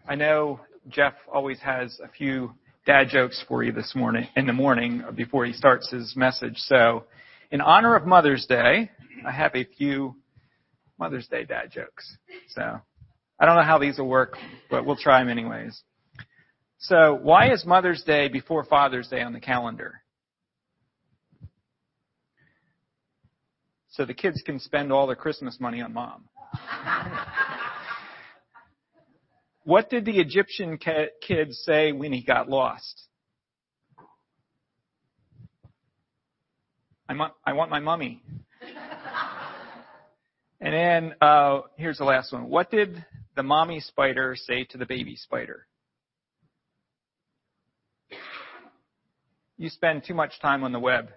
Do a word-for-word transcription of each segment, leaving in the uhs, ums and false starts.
I know Jeff always has a few dad jokes for you this morning, in the morning, before he starts his message. So, in honor of Mother's Day, I have a few Mother's Day dad jokes. So, I don't know how these will work, but we'll try them anyways. So, why is Mother's Day before Father's Day on the calendar? So the kids can spend all their Christmas money on mom. What did the Egyptian kid say when he got lost? I want, I want my mummy. And then uh, here's the last one. What did the mommy spider say to the baby spider? You spend too much time on the web.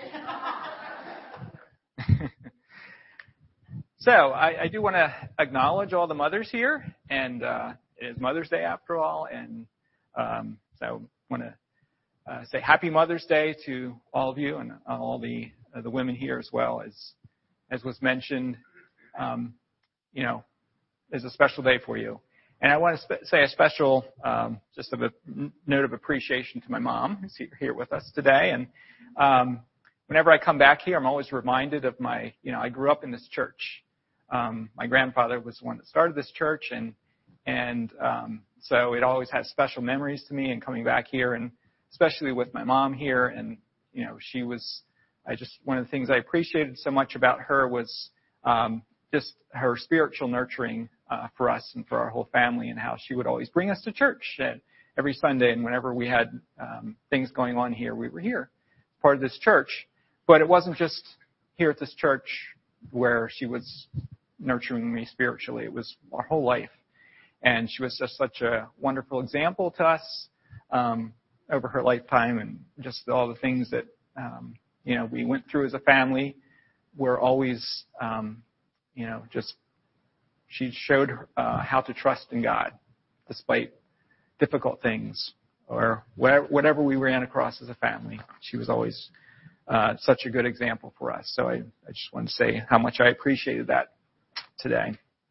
So I, I do want to acknowledge all the mothers here, and uh, it is Mother's Day after all, and um, so I want to uh, say Happy Mother's Day to all of you and all the uh, the women here as well. As as was mentioned, um, you know, is a special day for you. And I want to sp- say a special, um, just a note of appreciation to my mom, who's here with us today. And um, whenever I come back here, I'm always reminded of my, you know, I grew up in this church. Um, my grandfather was the one that started this church, and and um, so it always has special memories to me. And coming back here, and especially with my mom here, and you know, she was, I just one of the things I appreciated so much about her was um, just her spiritual nurturing uh, for us and for our whole family, and how she would always bring us to church every Sunday. And whenever we had um, things going on here, we were here, part of this church. But it wasn't just here at this church where she was nurturing me spiritually. It was our whole life. And she was just such a wonderful example to us um, over her lifetime, and just all the things that, um, you know, we went through as a family were always, um, you know, just, she showed uh, how to trust in God despite difficult things or whatever, whatever we ran across as a family. She was always uh, such a good example for us. So I, I just want to say how much I appreciated that today.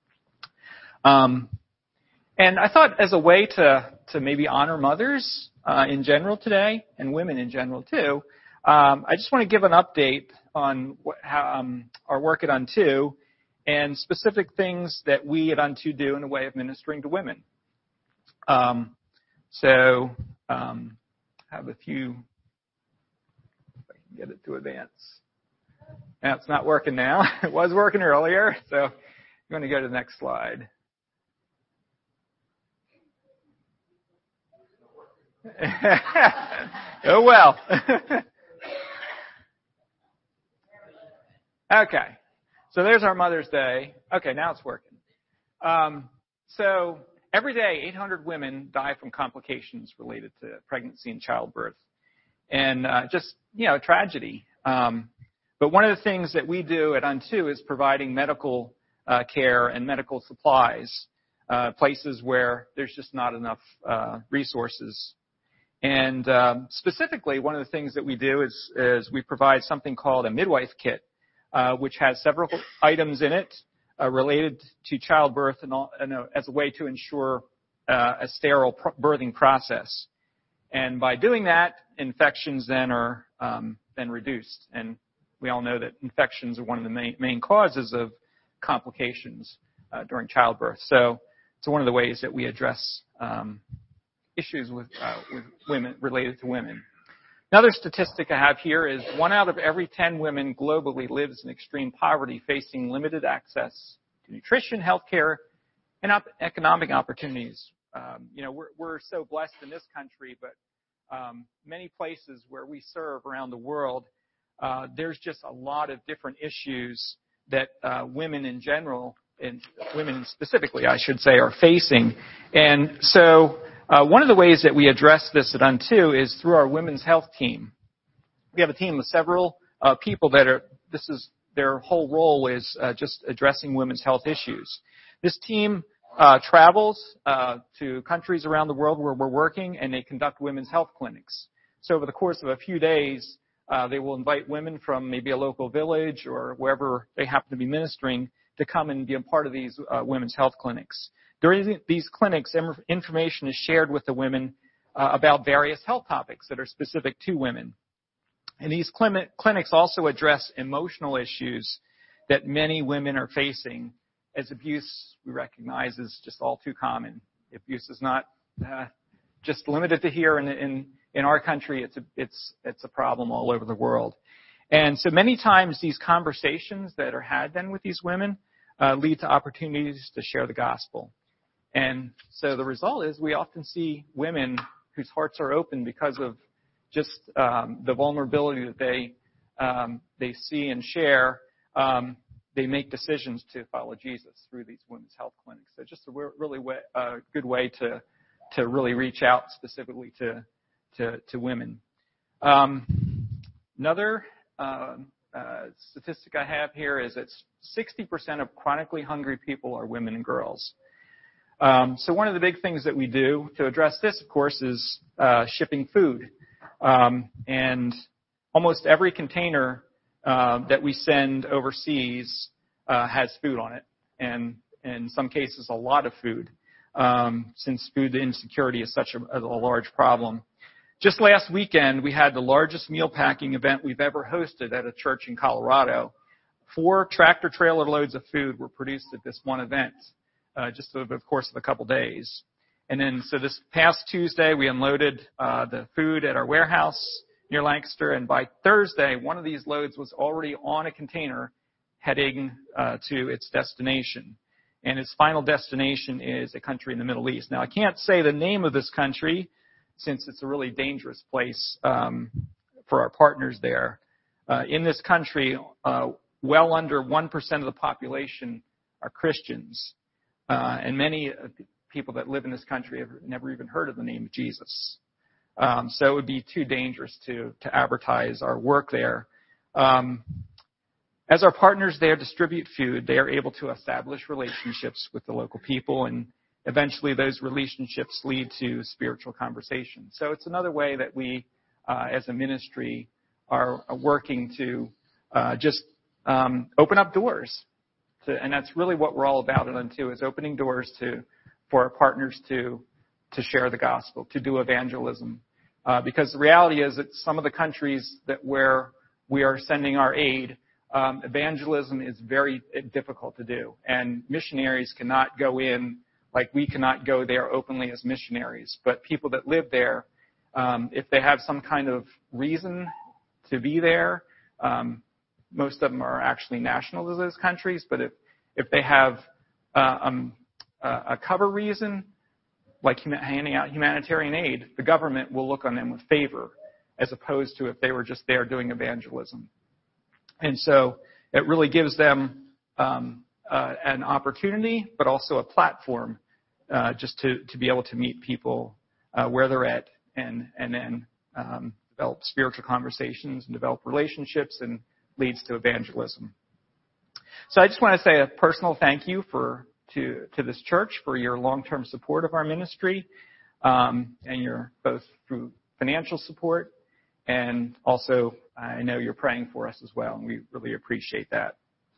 Um, and I thought as a way to, to maybe honor mothers uh, in general today, and women in general too, um, I just want to give an update on what, how, um, our work at Unto and specific things that we at Unto do in the way of ministering to women. Um, so um, I have a few, if I can get it to advance. Now it's not working now. It was working earlier, so I'm going to go to the next slide. Oh, well. Okay. So there's our Mother's Day. Okay, now it's working. Um, so every day, eight hundred women die from complications related to pregnancy and childbirth. And uh, just, you know, tragedy. Um, but one of the things that we do at Unto is providing medical uh, care and medical supplies, uh, places where there's just not enough uh, resources. And um, specifically, one of the things that we do is, is we provide something called a midwife kit, uh, which has several items in it uh, related to childbirth and, all, and uh, as a way to ensure uh, a sterile pr- birthing process. And by doing that, infections then are um, then reduced. And we all know that infections are one of the main, main causes of complications uh, during childbirth. So it's one of the ways that we address um, issues with, uh, with women related to women. Another statistic I have here is one out of every ten women globally lives in extreme poverty, facing limited access to nutrition, healthcare, and op- economic opportunities. Um, you know, we're, we're so blessed in this country, but um, many places where we serve around the world, uh, there's just a lot of different issues that uh, women in general, and women specifically, I should say, are facing. And so Uh, one of the ways that we address this at Unto is through our women's health team. We have a team of several uh, people that are, this is, their whole role is uh, just addressing women's health issues. This team uh, travels uh, to countries around the world where we're working, and they conduct women's health clinics. So over the course of a few days, uh, they will invite women from maybe a local village or wherever they happen to be ministering to come and be a part of these uh, women's health clinics. During these clinics, information is shared with the women uh, about various health topics that are specific to women. And these clinics also address emotional issues that many women are facing, as abuse, we recognize, is just all too common. Abuse is not uh, just limited to here in, in, in our country. It's a, it's, it's a problem all over the world. And so many times these conversations that are had then with these women uh, lead to opportunities to share the gospel. And so the result is we often see women whose hearts are open because of just um, the vulnerability that they um, they see and share. Um, they make decisions to follow Jesus through these women's health clinics. So just a really way, uh, good way to to really reach out specifically to to, to women. Um, another uh, uh, statistic I have here is that sixty percent of chronically hungry people are women and girls. Um, so one of the big things that we do to address this, of course, is uh, shipping food. Um, and almost every container uh, that we send overseas uh, has food on it, and in some cases a lot of food, um, since food insecurity is such a, a large problem. Just last weekend, we had the largest meal packing event we've ever hosted at a church in Colorado. Four tractor trailer loads of food were produced at this one event, uh, just over the course of a couple days. And then, so this past Tuesday, we unloaded uh, the food at our warehouse near Lancaster, and by Thursday, one of these loads was already on a container heading uh, to its destination. And its final destination is a country in the Middle East. Now, I can't say the name of this country since it's a really dangerous place um, for our partners there. Uh, in this country, uh, well under one percent of the population are Christians, uh, and many uh, people that live in this country have never even heard of the name of Jesus. Um, so it would be too dangerous to, to advertise our work there. Um, as our partners there distribute food, they are able to establish relationships with the local people, and eventually those relationships lead to spiritual conversations. So it's another way that we, uh, as a ministry, are working to uh, just um, open up doors. To, and that's really what we're all about it on too, is opening doors to for our partners to to share the gospel, to do evangelism. Uh, because the reality is that some of the countries that where we are sending our aid, um, evangelism is very difficult to do. And missionaries cannot go in like we cannot go there openly as missionaries. But people that live there, um, if they have some kind of reason to be there, um, most of them are actually nationals of those countries. But if, if they have uh, um, a cover reason, like handing out humanitarian aid, the government will look on them with favor, as opposed to if they were just there doing evangelism. And so it really gives them um, uh, an opportunity, but also a platform uh, just to, to be able to meet people uh, where they're at, and, and then um, develop spiritual conversations and develop relationships, and leads to evangelism. So I just want to say a personal thank you for to, to this church for your long-term support of our ministry, um, and your both through financial support, and also I know you're praying for us as well, and we really appreciate that.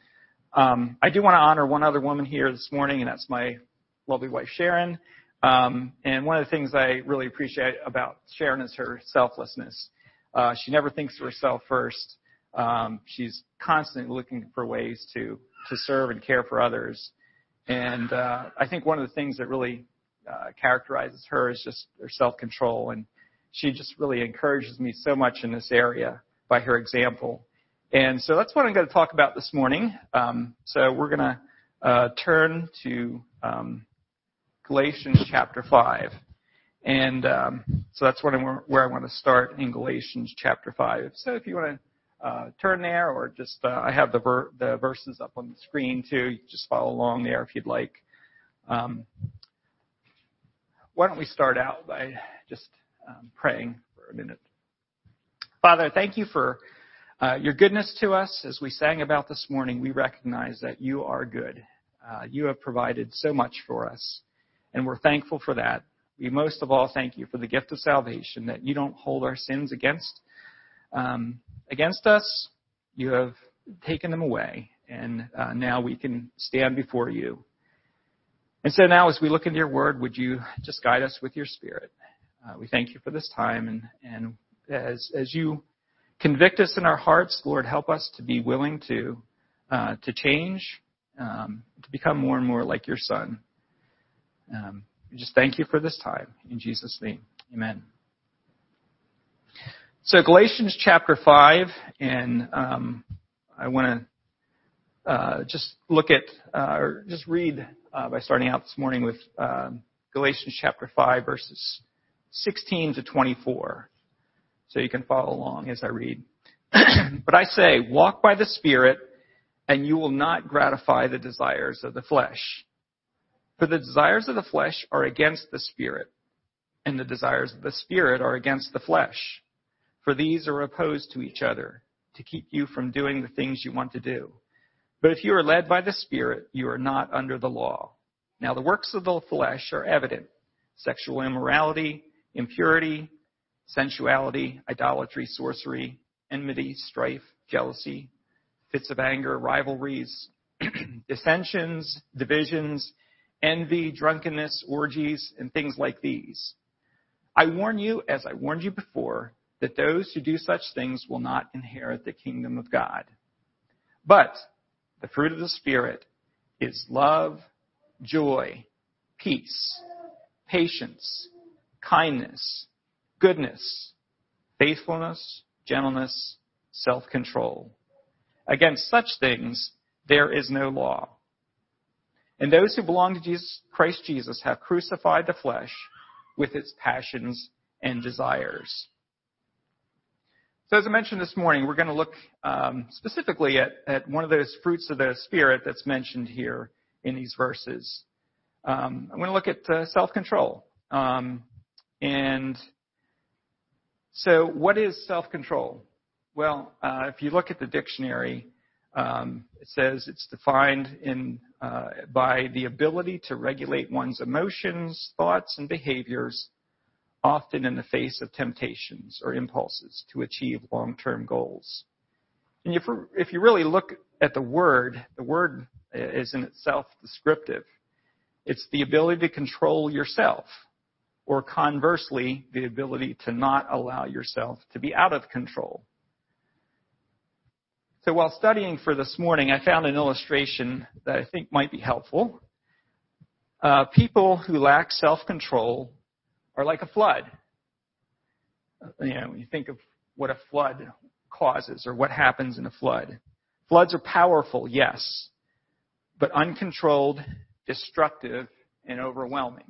Um, I do want to honor one other woman here this morning, and that's my lovely wife, Sharon. Um, and one of the things I really appreciate about Sharon is her selflessness. Uh, she never thinks of herself first. Um, she's constantly looking for ways to, to serve and care for others. And uh, I think one of the things that really uh, characterizes her is just her self-control. And she just really encourages me so much in this area by her example. And so that's what I'm going to talk about this morning. Um, so we're going to uh, turn to um, Galatians chapter five. And um, so that's what I'm, where I want to start, in Galatians chapter five. So if you want to Uh, turn there, or just uh, I have the ver- the verses up on the screen too. You can just follow along there if you'd like. Um, why don't we start out by just um, praying for a minute. Father, thank you for uh, your goodness to us. As we sang about this morning, we recognize that you are good. Uh, you have provided so much for us, and we're thankful for that. We most of all thank you for the gift of salvation, that you don't hold our sins against Um, against us. You have taken them away, and uh, now we can stand before you. And so now as we look into your word, would you just guide us with your Spirit? Uh, we thank you for this time. And, and as, as you convict us in our hearts, Lord, help us to be willing to, uh, to change, um, to become more and more like your Son. Um, we just thank you for this time. In Jesus' name, amen. So Galatians chapter five, and um, I want to uh, just look at, uh, or just read uh, by starting out this morning with uh, Galatians chapter five, verses sixteen to twenty-four. So you can follow along as I read. But I say, walk by the Spirit, and you will not gratify the desires of the flesh. For the desires of the flesh are against the Spirit, and the desires of the Spirit are against the flesh. For these are opposed to each other, to keep you from doing the things you want to do. But if you are led by the Spirit, you are not under the law. Now the works of the flesh are evident: sexual immorality, impurity, sensuality, idolatry, sorcery, enmity, strife, jealousy, fits of anger, rivalries, dissensions, divisions, envy, drunkenness, orgies, and things like these. I warn you, as I warned you before, that those who do such things will not inherit the kingdom of God. But the fruit of the Spirit is love, joy, peace, patience, kindness, goodness, faithfulness, gentleness, self-control. Against such things there is no law. And those who belong to Jesus, Christ Jesus have crucified the flesh with its passions and desires. So as I mentioned this morning, we're going to look um, specifically at, at one of those fruits of the Spirit that's mentioned here in these verses. Um, I'm going to look at uh, self-control. Um, and so what is self-control? Well, uh, if you look at the dictionary, um, it says it's defined in uh, by the ability to regulate one's emotions, thoughts, and behaviors, often in the face of temptations or impulses to achieve long-term goals. And if, if you really look at the word, the word is in itself descriptive. It's the ability to control yourself, or conversely, the ability to not allow yourself to be out of control. So while studying for this morning, I found an illustration that I think might be helpful. Uh, people who lack self-control are like a flood. You know, when you think of what a flood causes or what happens in a flood. Floods are powerful, yes, but uncontrolled, destructive, and overwhelming.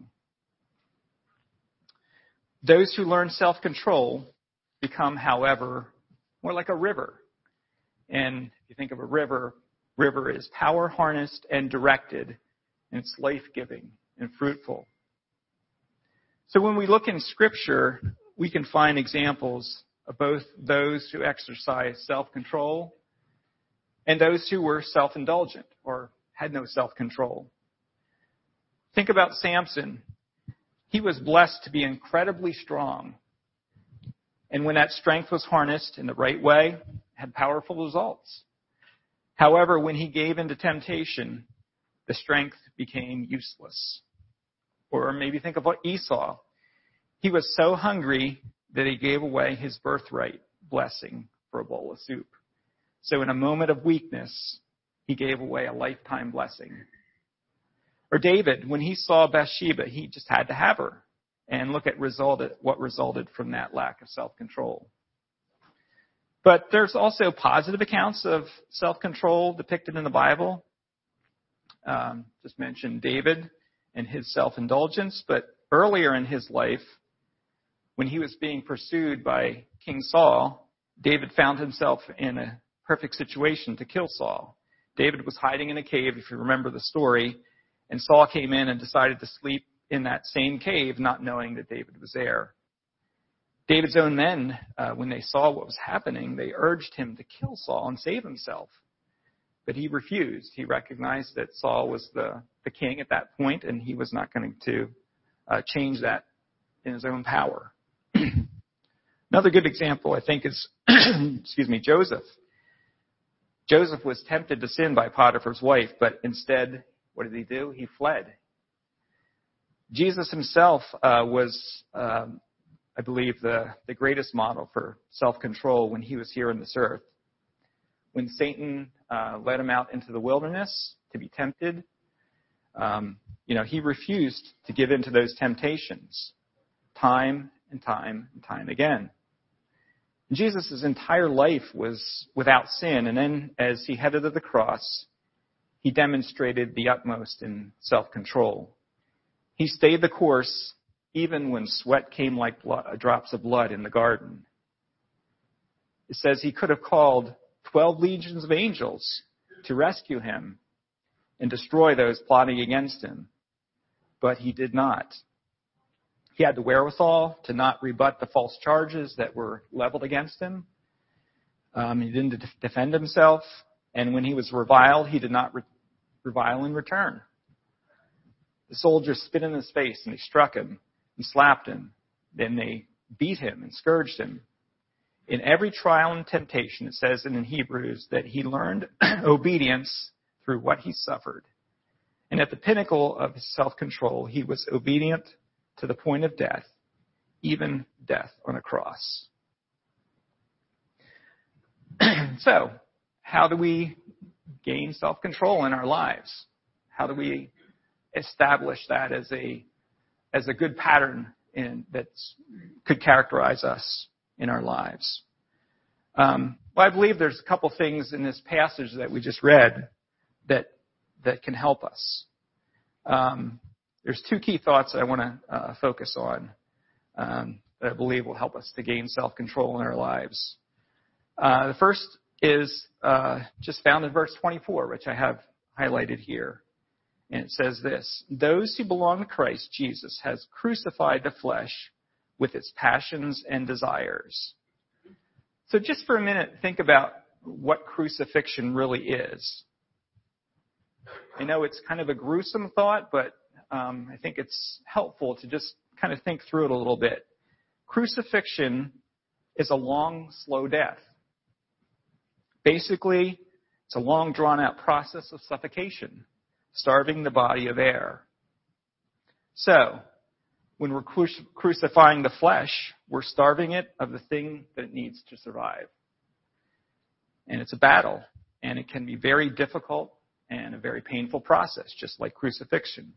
Those who learn self-control become, however, more like a river. And if you think of a river, river is power harnessed and directed, and it's life-giving and fruitful. So when we look in Scripture, we can find examples of both those who exercise self-control and those who were self-indulgent or had no self-control. Think about Samson. He was blessed to be incredibly strong. And when that strength was harnessed in the right way, had powerful results. However, when he gave into temptation, the strength became useless. Or maybe think of Esau. He was so hungry that he gave away his birthright blessing for a bowl of soup. So in a moment of weakness, he gave away a lifetime blessing. Or David, when he saw Bathsheba, he just had to have her. And look at resulted, what resulted from that lack of self-control. But there's also positive accounts of self-control depicted in the Bible. Um, just mentioned David and his self-indulgence, but earlier in his life, when he was being pursued by King Saul, David found himself in a perfect situation to kill Saul. David was hiding in a cave, if you remember the story, and Saul came in and decided to sleep in that same cave, not knowing that David was there. David's own men, uh, when they saw what was happening, they urged him to kill Saul and save himself. But he refused. He recognized that Saul was the, the king at that point, and he was not going to uh, change that in his own power. Another good example, I think, is, excuse me, Joseph. Joseph was tempted to sin by Potiphar's wife, but instead, what did he do? He fled. Jesus himself uh, was, um, I believe, the, the greatest model for self-control when he was here on this earth. When Satan uh, led him out into the wilderness to be tempted, um, you know, he refused to give in to those temptations time and time and time again. Jesus' entire life was without sin, and then as he headed to the cross, he demonstrated the utmost in self-control. He stayed the course even when sweat came like blood, drops of blood in the garden. It says he could have called twelve legions of angels to rescue him and destroy those plotting against him, but he did not. He had the wherewithal to not rebut the false charges that were leveled against him. Um, he didn't de- defend himself, and when he was reviled, he did not re- revile in return. The soldiers spit in his face, and they struck him and slapped him. Then they beat him and scourged him. In every trial and temptation, it says in Hebrews that he learned obedience through what he suffered. And at the pinnacle of his self-control, he was obedient to the point of death, even death on a cross. So, how do we gain self-control in our lives? How do we establish that as a as a good pattern in, that could characterize us in our lives? Um, well, I believe there's a couple things in this passage that we just read that that can help us. Um, There's two key thoughts that I want to uh, focus on um, that I believe will help us to gain self-control in our lives. Uh, the first is uh, just found in verse twenty-four, which I have highlighted here. And it says this: "Those who belong to Christ Jesus has crucified the flesh with its passions and desires." So just for a minute, think about what crucifixion really is. I know it's kind of a gruesome thought, but Um, I think it's helpful to just kind of think through it a little bit. Crucifixion is a long, slow death. Basically, it's a long, drawn-out process of suffocation, starving the body of air. So, when we're cru- crucifying the flesh, we're starving it of the thing that it needs to survive. And it's a battle, and it can be very difficult and a very painful process, just like crucifixion.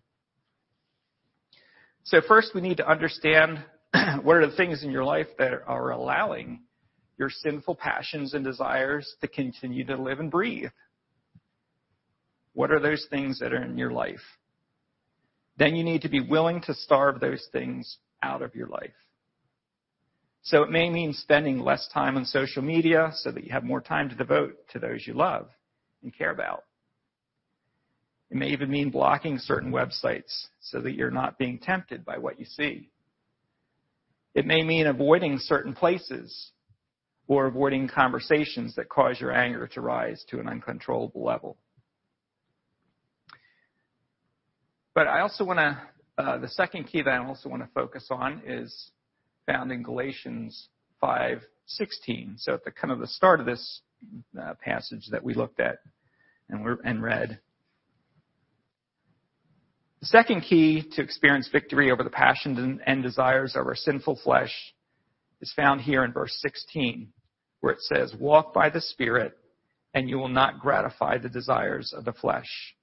So first, we need to understand what are the things in your life that are allowing your sinful passions and desires to continue to live and breathe. What are those things that are in your life? Then you need to be willing to starve those things out of your life. So it may mean spending less time on social media so that you have more time to devote to those you love and care about. It may even mean blocking certain websites so that you're not being tempted by what you see. It may mean avoiding certain places or avoiding conversations that cause your anger to rise to an uncontrollable level. But I also want to, uh, the second key that I also want to focus on is found in Galatians five sixteen. So at the kind of the start of this uh, passage that we looked at and, we're, and read. The second key to experience victory over the passions and, and desires of our sinful flesh is found here in verse sixteen, where it says, "Walk by the Spirit, and you will not gratify the desires of the flesh."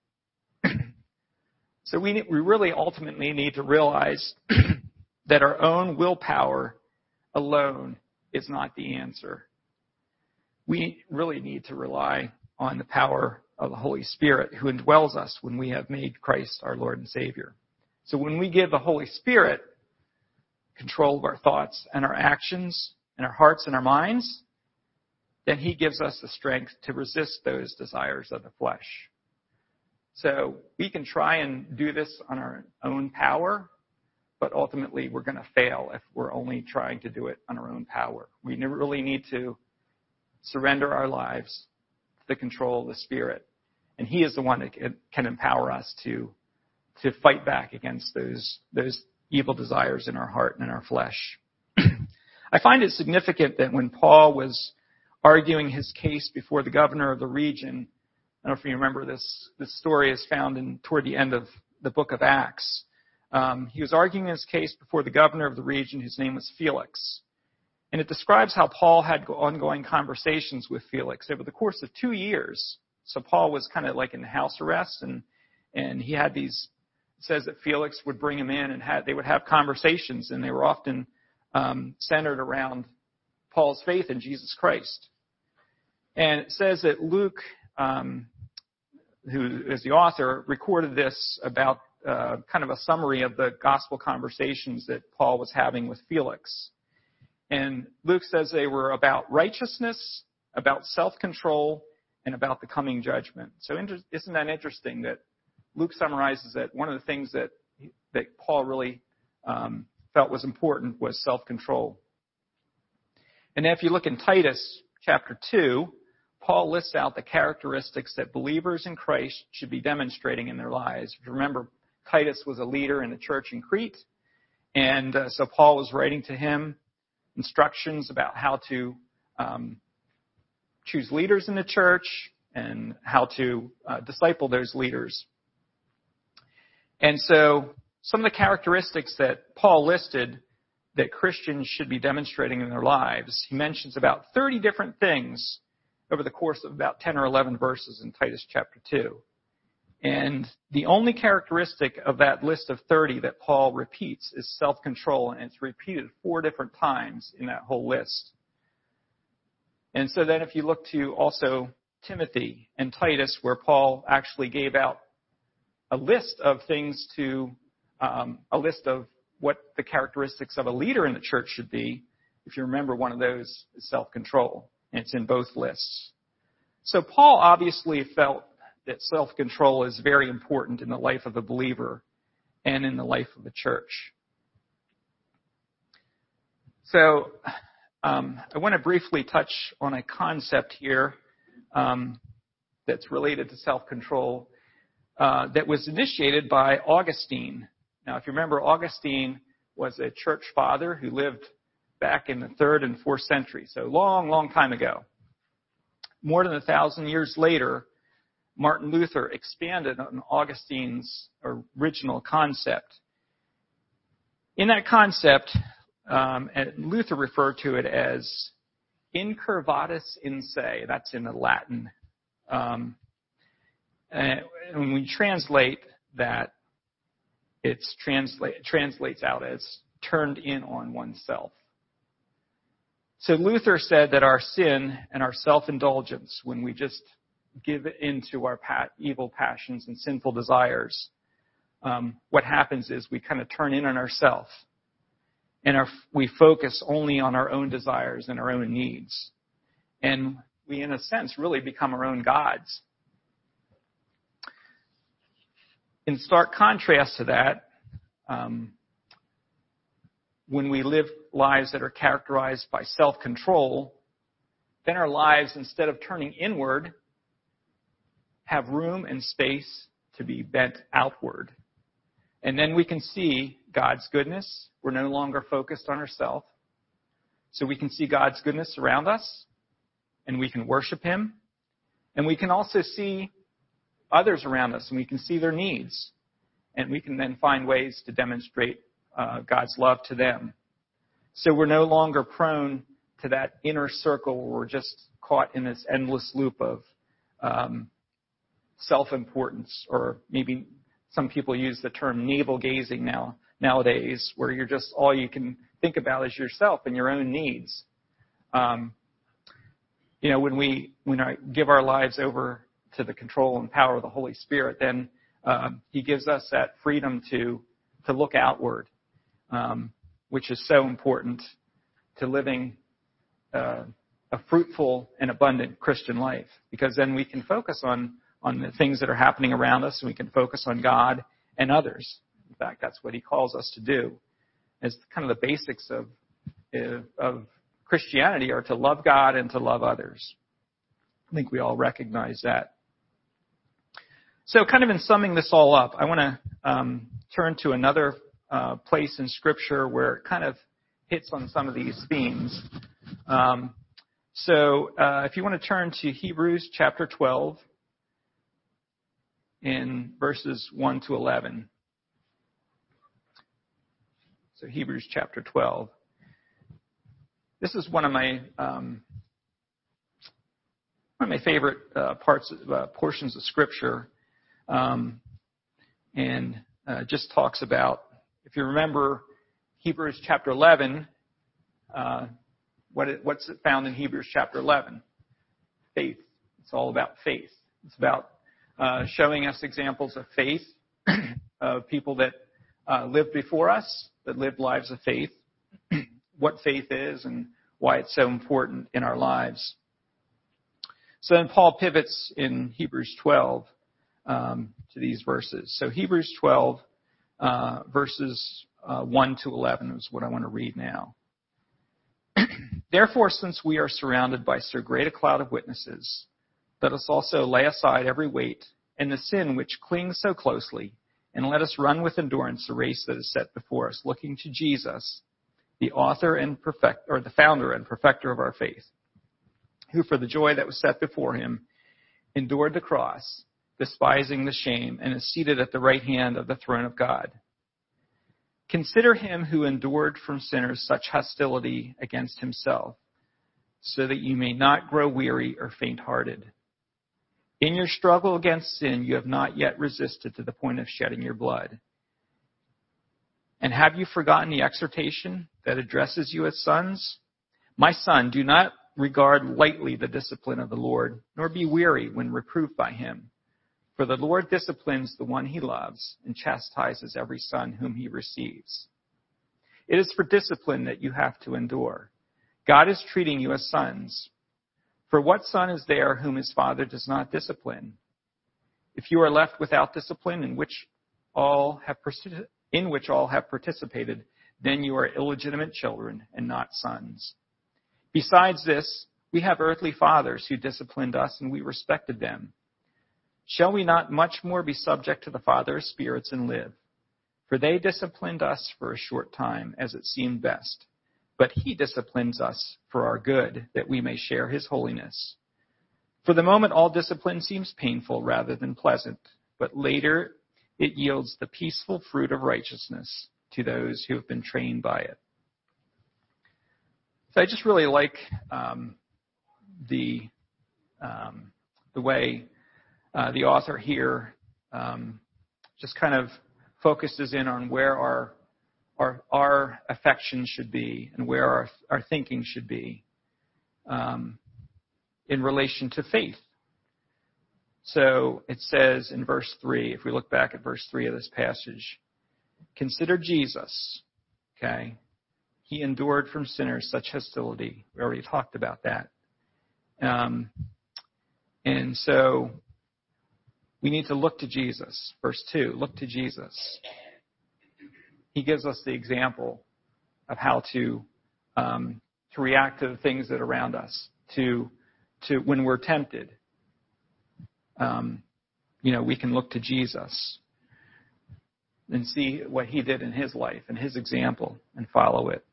So we, we really ultimately need to realize that our own willpower alone is not the answer. We really need to rely on the power of the Holy Spirit who indwells us when we have made Christ our Lord and Savior. So when we give the Holy Spirit control of our thoughts and our actions and our hearts and our minds, then He gives us the strength to resist those desires of the flesh. So we can try and do this on our own power, but ultimately we're going to fail if we're only trying to do it on our own power. We really need to surrender our lives the control of the Spirit. And He is the one that can empower us to, to fight back against those, those evil desires in our heart and in our flesh. I find it significant that when Paul was arguing his case before the governor of the region, I don't know if you remember this, this story is found in toward the end of the book of Acts. Um, he was arguing his case before the governor of the region, whose name was Felix. And it describes how Paul had ongoing conversations with Felix over the course of two years. So Paul was kind of like in house arrest, and and he had these. It says that Felix would bring him in, and had, they would have conversations, and they were often um, centered around Paul's faith in Jesus Christ. And it says that Luke, um, who is the author, recorded this about uh, kind of a summary of the gospel conversations that Paul was having with Felix. And Luke says they were about righteousness, about self-control, and about the coming judgment. So isn't that interesting that Luke summarizes that one of the things that that Paul really um, felt was important was self-control. And then if you look in Titus chapter two, Paul lists out the characteristics that believers in Christ should be demonstrating in their lives. If you remember, Titus was a leader in the church in Crete, and uh, so Paul was writing to him instructions about how to um, choose leaders in the church and how to uh, disciple those leaders. And so some of the characteristics that Paul listed that Christians should be demonstrating in their lives, he mentions about thirty different things over the course of about ten or eleven verses in Titus chapter two. And the only characteristic of that list of thirty that Paul repeats is self-control, and it's repeated four different times in that whole list. And so then if you look to also Timothy and Titus, where Paul actually gave out a list of things to, um, a list of what the characteristics of a leader in the church should be. If you remember, one of those is self-control, and it's in both lists. So Paul obviously felt that self-control is very important in the life of a believer and in the life of the church. So um, I want to briefly touch on a concept here um, that's related to self-control uh, that was initiated by Augustine. Now, if you remember, Augustine was a church father who lived back in the third and fourth century, so long, long time ago. More than a thousand years later, Martin Luther expanded on Augustine's original concept. In that concept, um, Luther referred to it as incurvatus in se. That's in the Latin. Um, and when we translate that, it's translate, it translates out as turned in on oneself. So Luther said that our sin and our self-indulgence, when we just give into our pa- evil passions and sinful desires, um, what happens is we kind of turn in on ourselves, and our, we focus only on our own desires and our own needs. And we, in a sense, really become our own gods. In stark contrast to that, um, when we live lives that are characterized by self-control, then our lives, instead of turning inward, have room and space to be bent outward. And then we can see God's goodness. We're no longer focused on ourselves. So we can see God's goodness around us, and we can worship Him. And we can also see others around us, and we can see their needs. And we can then find ways to demonstrate uh, God's love to them. So we're no longer prone to that inner circle where we're just caught in this endless loop of um, self-importance, or maybe some people use the term navel-gazing now nowadays, where you're just, all you can think about is yourself and your own needs. Um, you know, when we when I give our lives over to the control and power of the Holy Spirit, then um, He gives us that freedom to to look outward, um, which is so important to living uh, a fruitful and abundant Christian life, because then we can focus on on the things that are happening around us, and we can focus on God and others. In fact, that's what He calls us to do. As kind of the basics of of Christianity are to love God and to love others. I think we all recognize that. So kind of in summing this all up, I want to um, turn to another uh, place in Scripture where it kind of hits on some of these themes. Um, so uh, if you want to turn to Hebrews chapter twelve, in verses one to eleven. So Hebrews chapter twelve. This is one of my um, one of my favorite uh, parts, of, uh, portions of Scripture, um, and uh, just talks about. If you remember Hebrews chapter eleven, uh, what it, what's it found in Hebrews chapter eleven? Faith. It's all about faith. It's about uh, showing us examples of faith of people that uh, lived before us, that lived lives of faith, what faith is and why it's so important in our lives. So then Paul pivots in Hebrews twelve um, to these verses. So Hebrews twelve, uh, verses uh, one to eleven is what I want to read now. Therefore, since we are surrounded by so great a cloud of witnesses, let us also lay aside every weight and the sin which clings so closely, and let us run with endurance the race that is set before us, looking to Jesus, the author and perfect, or the founder and perfecter of our faith, who for the joy that was set before him endured the cross, despising the shame, and is seated at the right hand of the throne of God. Consider him who endured from sinners such hostility against himself, so that you may not grow weary or faint-hearted. In your struggle against sin, you have not yet resisted to the point of shedding your blood. And have you forgotten the exhortation that addresses you as sons? My son, do not regard lightly the discipline of the Lord, nor be weary when reproved by him. For the Lord disciplines the one he loves and chastises every son whom he receives. It is for discipline that you have to endure. God is treating you as sons. For what son is there whom his father does not discipline? If you are left without discipline, in which all have in which all have participated, then you are illegitimate children and not sons. Besides this, we have earthly fathers who disciplined us, and we respected them. Shall we not much more be subject to the Father of spirits and live? For they disciplined us for a short time, as it seemed best. But he disciplines us for our good, that we may share his holiness. For the moment, all discipline seems painful rather than pleasant, but later it yields the peaceful fruit of righteousness to those who have been trained by it. So I just really like um, the um, the way uh, the author here um, just kind of focuses in on where our our our affections should be and where our our thinking should be um, in relation to faith. So it says in verse three, if we look back at verse three of this passage, consider Jesus, okay? He endured from sinners such hostility. We already talked about that. Um, and so we need to look to Jesus. Verse two, look to Jesus. He gives us the example of how to um, to react to the things that are around us, to to when we're tempted. Um, you know, we can look to Jesus and see what he did in his life and his example and follow it.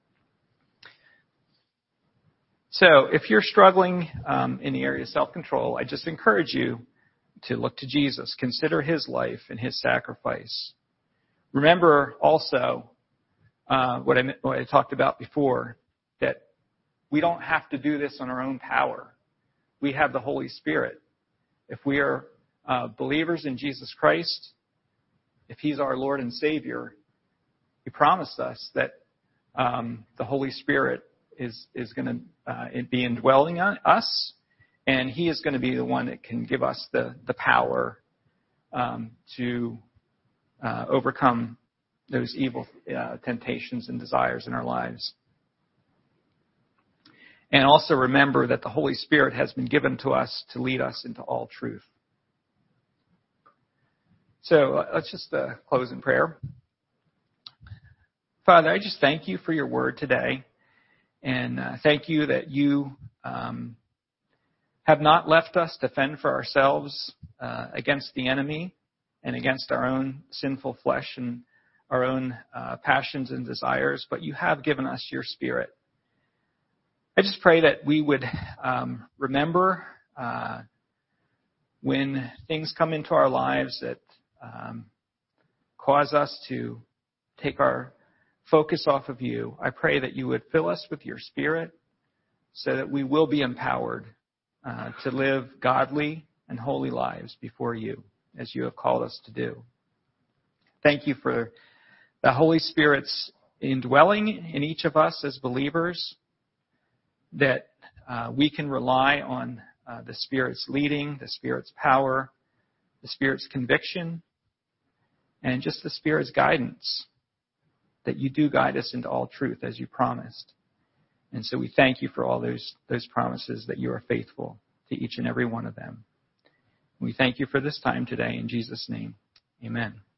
So if you're struggling um, in the area of self-control, I just encourage you to look to Jesus. Consider his life and his sacrifice. Remember also uh, what, I, what I talked about before, that we don't have to do this on our own power. We have the Holy Spirit. If we are uh, believers in Jesus Christ, if he's our Lord and Savior, he promised us that um, the Holy Spirit is, is going to uh, be indwelling on us, and he is going to be the one that can give us the, the power um, to uh, overcome those evil uh, temptations and desires in our lives. And also remember that the Holy Spirit has been given to us to lead us into all truth. So uh, let's just uh, close in prayer. Father, I just thank you for your word today. And uh, thank you that you um, have not left us to fend for ourselves uh, against the enemy and against our own sinful flesh and our own uh, passions and desires, but you have given us your Spirit. I just pray that we would um, remember uh, when things come into our lives that um, cause us to take our focus off of you. I pray that you would fill us with your Spirit so that we will be empowered uh, to live godly and holy lives before you, as you have called us to do. Thank you for the Holy Spirit's indwelling in each of us as believers, that uh, we can rely on uh, the Spirit's leading, the Spirit's power, the Spirit's conviction, and just the Spirit's guidance, that you do guide us into all truth as you promised. And so we thank you for all those, those promises, that you are faithful to each and every one of them. We thank you for this time today in Jesus' name. Amen.